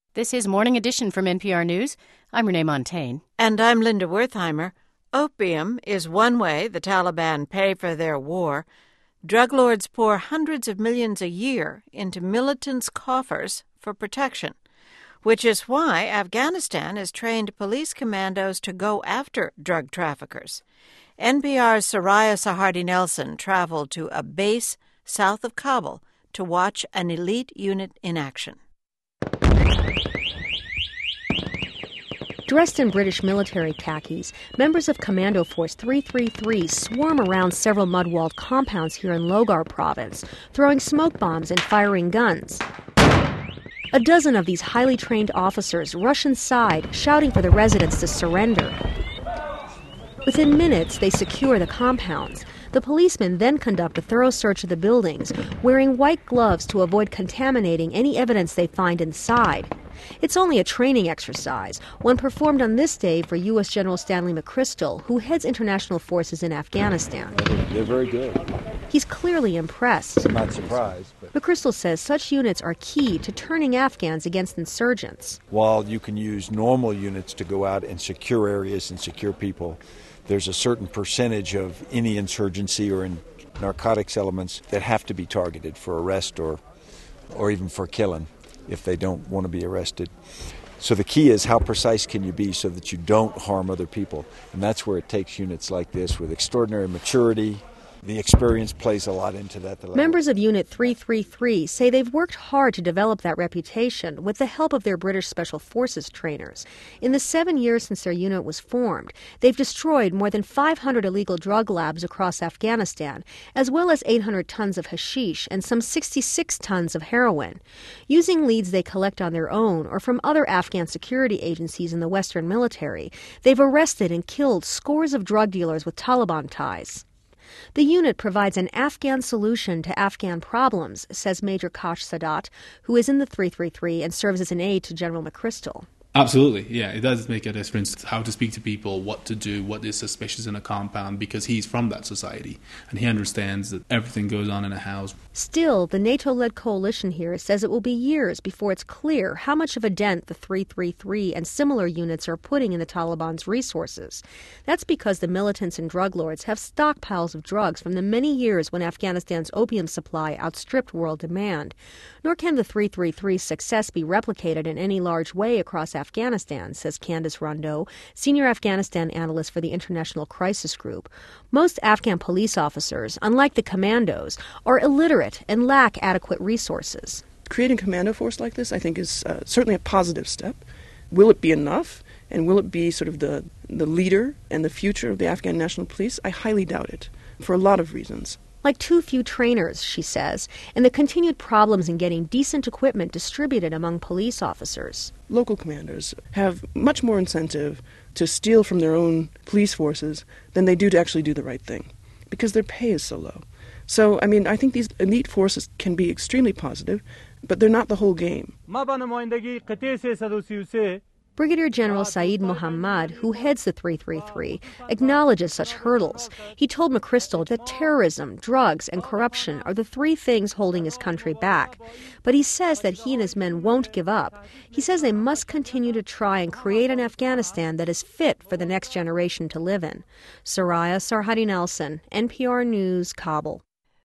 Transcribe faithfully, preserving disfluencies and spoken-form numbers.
This is Morning Edition from N P R News. I'm Renee Montaigne. And I'm Linda Wertheimer. Opium is one way the Taliban pay for their war. Drug lords pour hundreds of millions a year into militants' coffers for protection, which is why Afghanistan has trained police commandos to go after drug traffickers. N P R's Soraya Sarhadi Nelson traveled to a base south of Kabul to watch an elite unit in action. Dressed in British military khakis, members of Commando Force three three three swarm around several mud-walled compounds here in Logar province, throwing smoke bombs and firing guns. A dozen of these highly trained officers rush inside, shouting for the residents to surrender. Within minutes, they secure the compounds. The policemen then conduct a thorough search of the buildings, wearing white gloves to avoid contaminating any evidence they find inside. It's only a training exercise, one performed on this day for U S General Stanley McChrystal, who heads international forces in Afghanistan. They're very good. He's clearly impressed. I'm not surprised. But McChrystal says such units are key to turning Afghans against insurgents. while you can use normal units to go out and secure areas and secure people, there's a certain percentage of any insurgency or in narcotics elements that have to be targeted for arrest or, or even for killing if they don't want to be arrested. So the key is how precise can you be so that you don't harm other people. And that's where it takes units like this with extraordinary maturity. The experience plays a lot into that. Members of Unit three three three say they've worked hard to develop that reputation with the help of their British Special Forces trainers. In the seven years since their unit was formed, they've destroyed more than five hundred illegal drug labs across Afghanistan, as well as eight hundred tons of hashish and some sixty-six tons of heroin. Using leads they collect on their own or from other Afghan security agencies in the Western military, they've arrested and killed scores of drug dealers with Taliban ties. The unit provides an Afghan solution to Afghan problems, says Major Kash Sadat, who is in the three three three and serves as an aide to General McChrystal. Absolutely, yeah. It does make a difference how to speak to people, what to do, what is suspicious in a compound, because he's from that society and he understands that everything goes on in a house. Still, the NATO-led coalition here says it will be years before it's clear how much of a dent the three three three and similar units are putting in the Taliban's resources. That's because the militants and drug lords have stockpiles of drugs from the many years when Afghanistan's opium supply outstripped world demand. Nor can the three three three's success be replicated in any large way across Afghanistan, says Candice Rondeau, senior Afghanistan analyst for the International Crisis Group. Most Afghan police officers, unlike the commandos, are illiterate and lack adequate resources. Creating a commando force like this, I think, is uh, certainly a positive step. Will it be enough? And will it be sort of the, the leader and the future of the Afghan National Police? I highly doubt it, for a lot of reasons. Like too few trainers, she says, and the continued problems in getting decent equipment distributed among police officers. Local commanders have much more incentive to steal from their own police forces than they do to actually do the right thing, because their pay is so low. So, I mean, I think these elite forces can be extremely positive, but they're not the whole game. Brigadier General Saeed Muhammad, who heads the three three three, acknowledges such hurdles. He told McChrystal that terrorism, drugs, and corruption are the three things holding his country back. But he says that he and his men won't give up. He says they must continue to try and create an Afghanistan that is fit for the next generation to live in. Soraya Sarhadi Nelson, N P R News, Kabul.